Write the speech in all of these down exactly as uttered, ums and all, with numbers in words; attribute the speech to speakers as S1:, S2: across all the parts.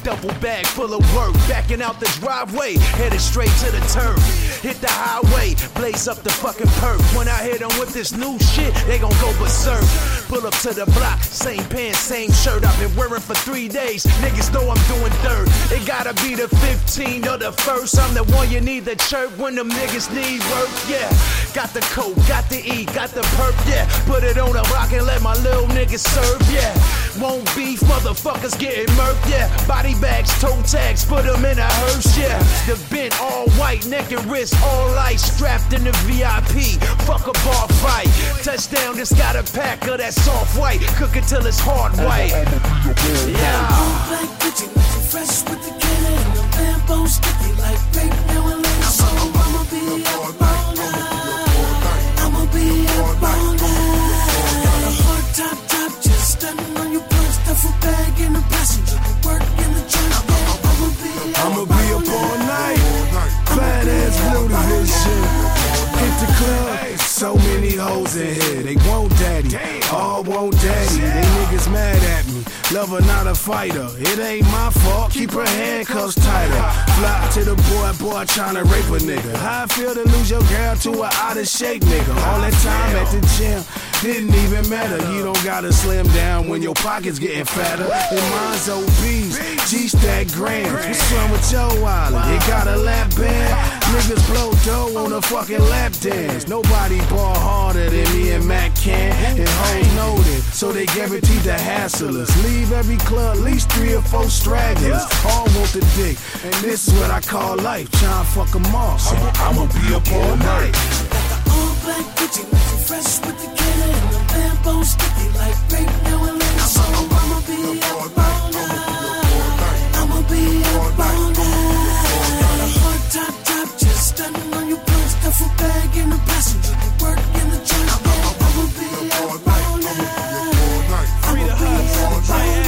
S1: Double bag full of work, backing out the driveway, headed straight to the turf. Hit the highway, blaze up the fucking perk. When I hit them with this new shit, they gon' go berserk. Pull up to the block, same pants, same shirt. I've been wearing for three days. Niggas know I'm doing dirt. It gotta be the fifteenth or the first. I'm the one you need to chirp when them niggas need work. Yeah, got the coke, got the E, got the perp. Yeah, put it on a rock and let my little niggas serve. Yeah, won't beef, motherfuckers getting murked. Yeah, body bags, toe tags, put them in a hearse. Yeah, the bent all white, neck and wrist all light, strapped in the V I P. Fuck a bar fight. Touchdown, just got a pack of that soft white. Cook it till it's hard white. Yeah.
S2: Black bitchy, fresh with the killer and the bamboo sticky like grape now and later. So I'ma be up all night. I'ma be up all night. A hard top top, just stunning on your purse, duffel bag in the passenger, work in the trunk. I'ma be up,
S3: I'ma be up all night. Fat ass blue division. Hit the club, so many hoes in here. They want daddy, all want daddy. They niggas mad at me, love her not a fighter. It ain't my fault, keep her handcuffs tighter. Fly to the boy, boy tryna rape a nigga. How I feel to lose your girl to an out of shape nigga. All that time at the gym didn't even matter. You don't gotta slim down when your pockets getting fatter. And mine's obese, G-stack grams. What's wrong with your wallet? It got a lap band. Niggas blow dough on a fucking lap dance. Nobody ball harder than me and Mac can. And hoes know that, so they guaranteed to hassle us. Leave every club, at least three or four stragglers. All want the dick, and this is what I call life. Tryna fuck them off, so I'ma be up all night.
S2: got the all black bitchy, fresh with the killer and the bamboo sticky like grape now and later. So I'ma be up all night. I'ma be up all night. A hard top top, just stunning on your purse, duffel bag in the passenger, work in the trunk. I'ma be up all night.
S4: Free the hustle,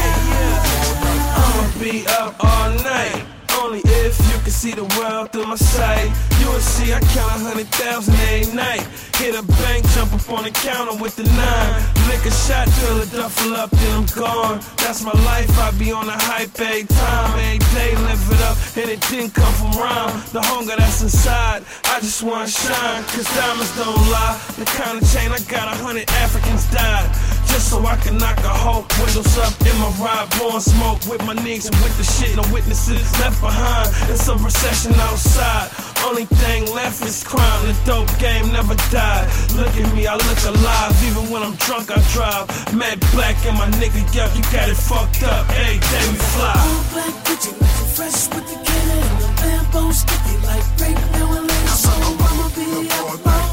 S4: I'ma be up all night. Only if you can see the world through my sight. You will see I count a hundred thousand every night. Hit a bank, jump up on the counter with the nine. Lick a shot, fill a duffel up, then I'm gone. That's my life, I be on a hype every time. Every day, live it up, and it didn't come from rhyme. The hunger that's inside, I just wanna shine. Cause diamonds don't lie. The kind of chain I got, a hundred Africans died. Just so I can knock a whole windows up in my ride, blowing smoke with my niggas and with the shit, no witnesses left behind. It's a recession outside. Only thing left is crime. The dope game never died. Look at me, I look alive. Even when I'm drunk, I drive. Mad black and my nigga, yo, you got it fucked up. Every day we fly.
S2: All black bitchy, fresh with the killer and the bamboo sticky like grape now and later. So I'ma be up all